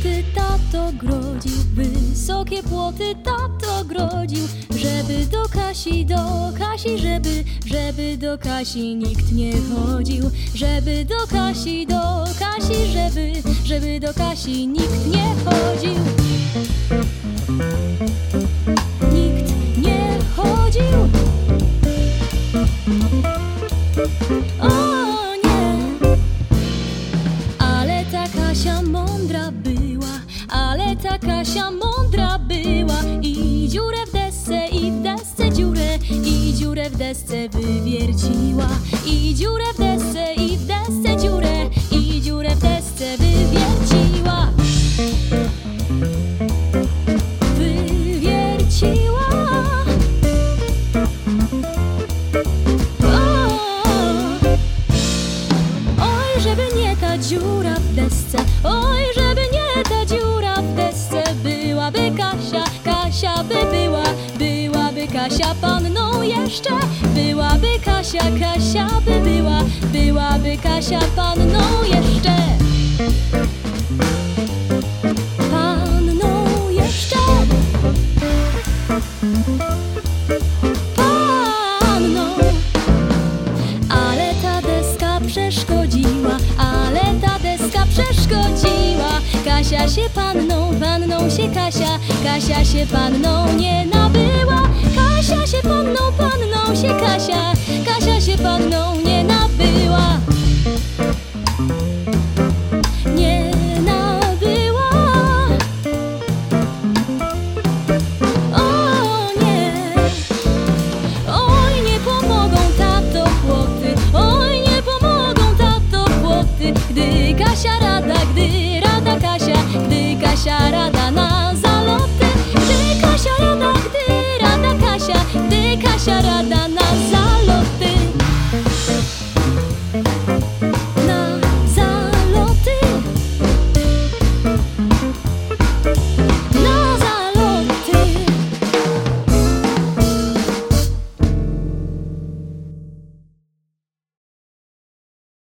płoty tato grodził, wysokie płoty tato grodził, żeby do Kasi, żeby do Kasi nikt nie chodził, żeby do Kasi, żeby do Kasi nikt nie chodził. Nikt nie chodził. O nie! Ale ta Kasia mądra była, ale ta Kasia mądra była. I dziurę w desce, i w desce dziurę, i dziurę w desce wywierciła. I dziurę w desce, i w desce dziurę, i dziurę w desce wywierciła. Wywierciła. Oj, żeby nie ta dziura w desce, oj, żeby nie ta dziura w desce. Byłaby Kasia, Kasia by była, byłaby Kasia panną jeszcze. Byłaby Kasia, Kasia by była, byłaby Kasia panną jeszcze. Panną jeszcze. Panną. Ale ta deska przeszkodziła, ale ta deska przeszkodziła. Kasia się panną, panną się Kasia, Kasia się panną nie nabyła. Kasia się panną, panną się Kasia, Kasia się panną nie nabyła. Nie nabyła. O nie. Oj, nie pomogą tato płoty, oj, nie pomogą tato płoty, gdy Kasia rada,